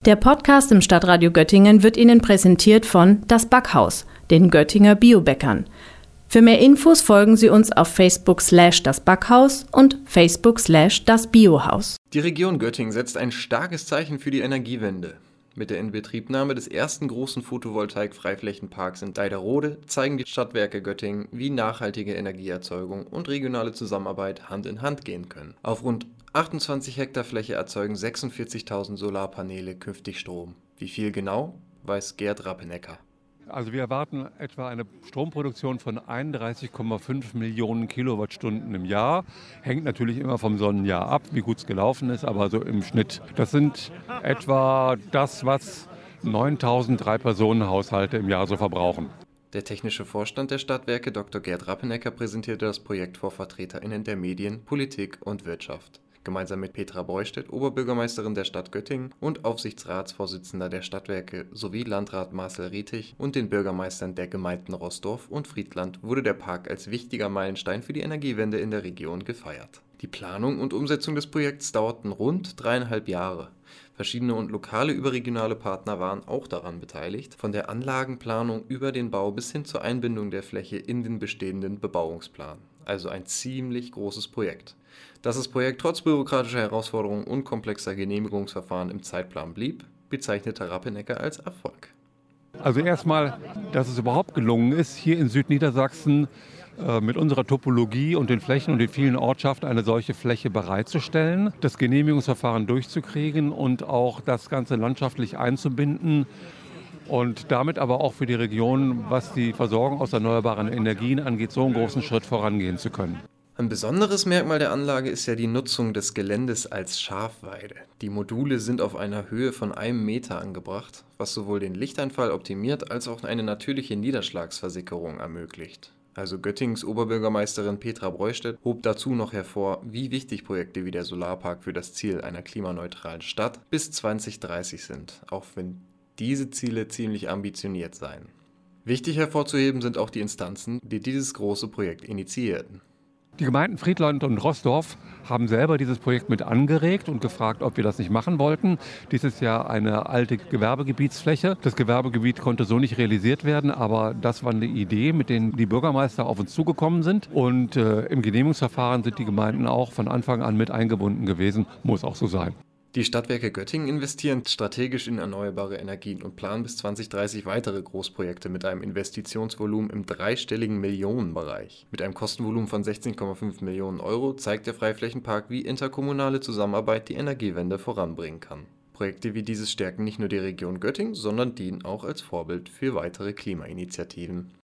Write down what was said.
Der Podcast im Stadtradio Göttingen wird Ihnen präsentiert von Das Backhaus, den Göttinger Biobäckern. Für mehr Infos folgen Sie uns auf Facebook/Das Backhaus und Facebook/Das Biohaus. Die Region Göttingen setzt ein starkes Zeichen für die Energiewende. Mit der Inbetriebnahme des ersten großen Photovoltaik-Freiflächenparks in Deiderode zeigen die Stadtwerke Göttingen, wie nachhaltige Energieerzeugung und regionale Zusammenarbeit Hand in Hand gehen können. Auf rund 28 Hektar Fläche erzeugen 46.000 Solarpaneele künftig Strom. Wie viel genau, weiß Gerd Rappenecker. Also wir erwarten etwa eine Stromproduktion von 31,5 Millionen Kilowattstunden im Jahr. Hängt natürlich immer vom Sonnenjahr ab, wie gut es gelaufen ist, aber so im Schnitt. Das sind etwa das, was 9.000 Drei-Personen-Haushalte im Jahr so verbrauchen. Der technische Vorstand der Stadtwerke Dr. Gerd Rappenecker präsentierte das Projekt vor VertreterInnen der Medien, Politik und Wirtschaft. Gemeinsam mit Petra Beustedt, Oberbürgermeisterin der Stadt Göttingen und Aufsichtsratsvorsitzender der Stadtwerke sowie Landrat Marcel Rietig und den Bürgermeistern der Gemeinden Roßdorf und Friedland wurde der Park als wichtiger Meilenstein für die Energiewende in der Region gefeiert. Die Planung und Umsetzung des Projekts dauerten rund 3,5 Jahre. Verschiedene und lokale überregionale Partner waren auch daran beteiligt, von der Anlagenplanung über den Bau bis hin zur Einbindung der Fläche in den bestehenden Bebauungsplan. Also ein ziemlich großes Projekt. Dass das Projekt trotz bürokratischer Herausforderungen und komplexer Genehmigungsverfahren im Zeitplan blieb, bezeichnete Rappenecker als Erfolg. Also erstmal, dass es überhaupt gelungen ist, hier in Südniedersachsen mit unserer Topologie und den Flächen und den vielen Ortschaften eine solche Fläche bereitzustellen, das Genehmigungsverfahren durchzukriegen und auch das Ganze landschaftlich einzubinden und damit aber auch für die Region, was die Versorgung aus erneuerbaren Energien angeht, so einen großen Schritt vorangehen zu können. Ein besonderes Merkmal der Anlage ist ja die Nutzung des Geländes als Schafweide. Die Module sind auf einer Höhe von 1 Meter angebracht, was sowohl den Lichteinfall optimiert als auch eine natürliche Niederschlagsversickerung ermöglicht. Also Göttingens Oberbürgermeisterin Petra Beustedt hob dazu noch hervor, wie wichtig Projekte wie der Solarpark für das Ziel einer klimaneutralen Stadt bis 2030 sind, auch wenn diese Ziele ziemlich ambitioniert seien. Wichtig hervorzuheben sind auch die Instanzen, die dieses große Projekt initiierten. Die Gemeinden Friedland und Roßdorf haben selber dieses Projekt mit angeregt und gefragt, ob wir das nicht machen wollten. Dies ist ja eine alte Gewerbegebietsfläche. Das Gewerbegebiet konnte so nicht realisiert werden, aber das war eine Idee, mit denen die Bürgermeister auf uns zugekommen sind. Und im Genehmigungsverfahren sind die Gemeinden auch von Anfang an mit eingebunden gewesen. Muss auch so sein. Die Stadtwerke Göttingen investieren strategisch in erneuerbare Energien und planen bis 2030 weitere Großprojekte mit einem Investitionsvolumen im dreistelligen Millionenbereich. Mit einem Kostenvolumen von 16,5 Millionen Euro zeigt der Freiflächenpark, wie interkommunale Zusammenarbeit die Energiewende voranbringen kann. Projekte wie dieses stärken nicht nur die Region Göttingen, sondern dienen auch als Vorbild für weitere Klimainitiativen.